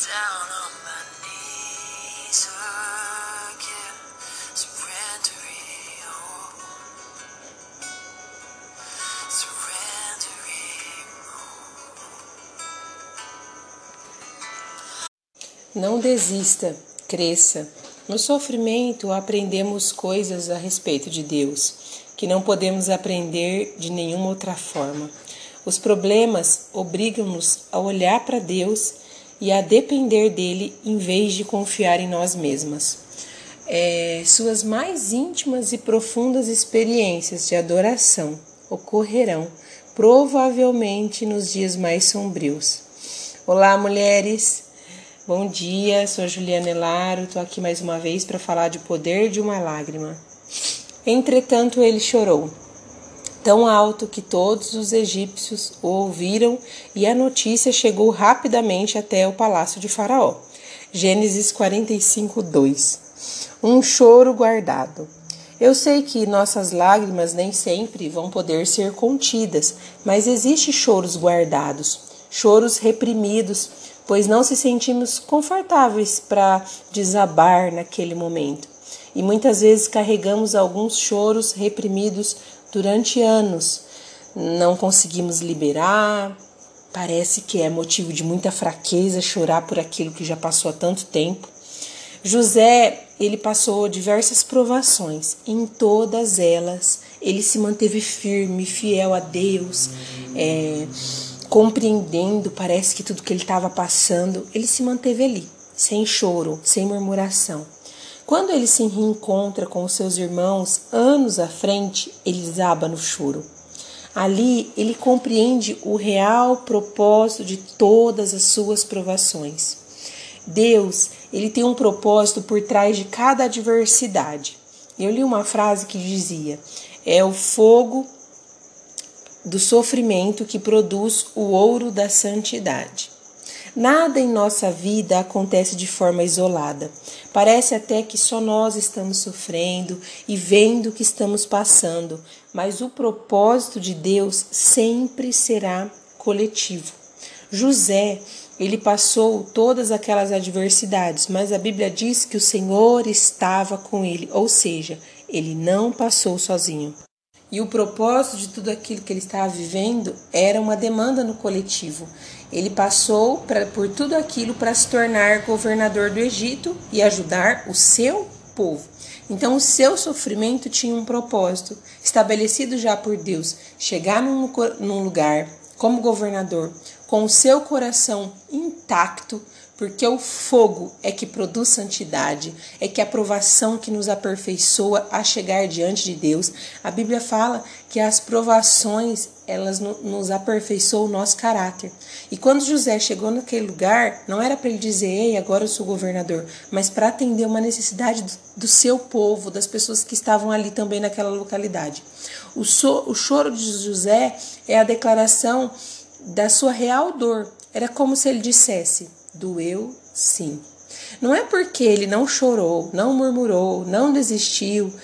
down on my knees again, surrendering all, surrendering all. Não desista, cresça. No sofrimento aprendemos coisas a respeito de Deus, que não podemos aprender de nenhuma outra forma. Os problemas obrigam-nos a olhar para Deus e a depender dele em vez de confiar em nós mesmas. Suas mais íntimas e profundas experiências de adoração ocorrerão provavelmente nos dias mais sombrios. Olá, mulheres! Bom dia, sou Juliana Elaro, estou aqui mais uma vez para falar de poder de uma lágrima. Entretanto, ele chorou, tão alto que todos os egípcios o ouviram e a notícia chegou rapidamente até o palácio de Faraó. Gênesis 45:2. Um choro guardado. Eu sei que nossas lágrimas nem sempre vão poder ser contidas, mas existem choros guardados, choros reprimidos, pois não se sentimos confortáveis para desabar naquele momento. E muitas vezes carregamos alguns choros reprimidos durante anos. Não conseguimos liberar, parece que é motivo de muita fraqueza chorar por aquilo que já passou há tanto tempo. José, ele passou diversas provações. Em todas elas, ele se manteve firme, fiel a Deus, compreendendo, parece que tudo que ele estava passando, ele se manteve ali, sem choro, sem murmuração. Quando ele se reencontra com os seus irmãos, anos à frente, ele desaba no choro. Ali, ele compreende o real propósito de todas as suas provações. Deus, ele tem um propósito por trás de cada adversidade. Eu li uma frase que dizia: é o fogo do sofrimento que produz o ouro da santidade. Nada em nossa vida acontece de forma isolada. Parece até que só nós estamos sofrendo e vendo o que estamos passando, mas o propósito de Deus sempre será coletivo. José, ele passou todas aquelas adversidades, mas a Bíblia diz que o Senhor estava com ele, ou seja, ele não passou sozinho. E o propósito de tudo aquilo que ele estava vivendo era uma demanda no coletivo. Ele passou por tudo aquilo para se tornar governador do Egito e ajudar o seu povo. Então o seu sofrimento tinha um propósito estabelecido já por Deus. Chegar num lugar como governador com o seu coração intacto, porque o fogo é que produz santidade, é que a provação que nos aperfeiçoa a chegar diante de Deus. A Bíblia fala que as provações, elas nos aperfeiçoam o nosso caráter. E quando José chegou naquele lugar, não era para ele dizer: ei, agora eu sou governador, mas para atender uma necessidade do seu povo, das pessoas que estavam ali também naquela localidade. O choro de José é a declaração da sua real dor. Era como se ele dissesse: doeu sim. Não é porque ele não chorou, não murmurou, não desistiu,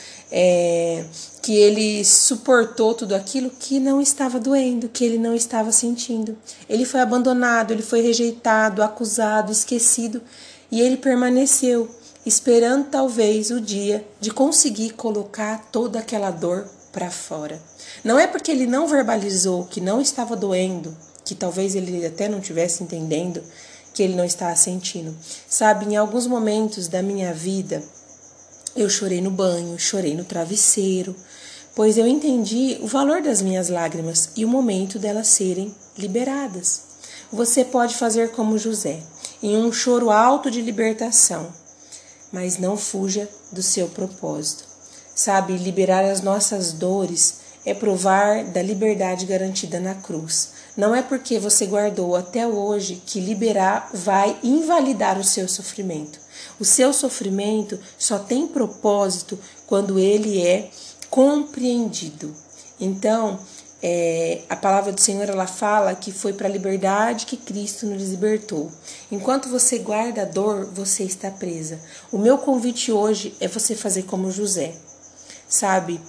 que ele suportou tudo aquilo, que não estava doendo, que ele não estava sentindo. Ele foi abandonado, ele foi rejeitado, acusado, esquecido, e ele permaneceu, esperando talvez o dia de conseguir colocar toda aquela dor para fora. Não é porque ele não verbalizou que não estava doendo, que talvez ele até não estivesse entendendo, que ele não estava sentindo. Sabe, em alguns momentos da minha vida, eu chorei no banho, chorei no travesseiro, pois eu entendi o valor das minhas lágrimas e o momento delas serem liberadas. Você pode fazer como José, em um choro alto de libertação, mas não fuja do seu propósito. Sabe, liberar as nossas dores é provar da liberdade garantida na cruz. Não é porque você guardou até hoje que liberar vai invalidar o seu sofrimento. O seu sofrimento só tem propósito quando ele é compreendido. Então, a palavra do Senhor, ela fala que foi para a liberdade que Cristo nos libertou. Enquanto você guarda a dor, você está presa. O meu convite hoje é você fazer como José. Sabe,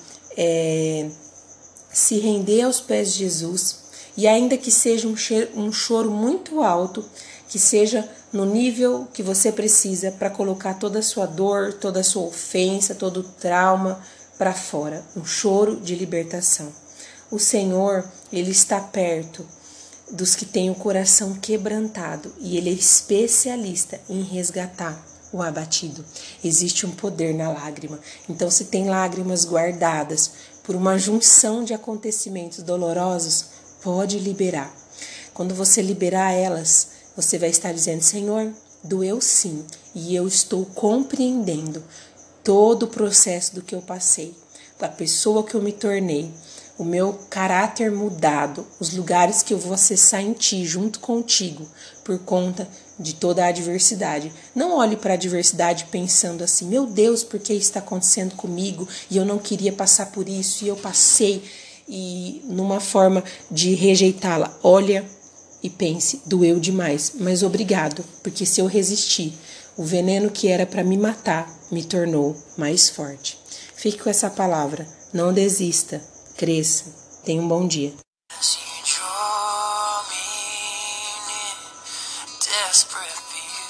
se render aos pés de Jesus, e ainda que seja um choro muito alto, que seja no nível que você precisa para colocar toda a sua dor, toda a sua ofensa, todo o trauma para fora. Um choro de libertação. O Senhor, Ele está perto dos que têm o coração quebrantado e Ele é especialista em resgatar o abatido. Existe um poder na lágrima. Então, se tem lágrimas guardadas por uma junção de acontecimentos dolorosos, pode liberar. Quando você liberar elas, você vai estar dizendo: Senhor, doeu sim, e eu estou compreendendo todo o processo do que eu passei, da pessoa que eu me tornei, o meu caráter mudado, os lugares que eu vou acessar em Ti, junto contigo, por conta de toda a adversidade. Não olhe para a adversidade pensando assim: meu Deus, por que isso está acontecendo comigo? E eu não queria passar por isso, e eu passei, e numa forma de rejeitá-la. Olha e pense: doeu demais, mas obrigado, porque se eu resistir, o veneno que era para me matar me tornou mais forte. Fique com essa palavra, não desista, cresça, tenha um bom dia. As you draw me near, desperate for you.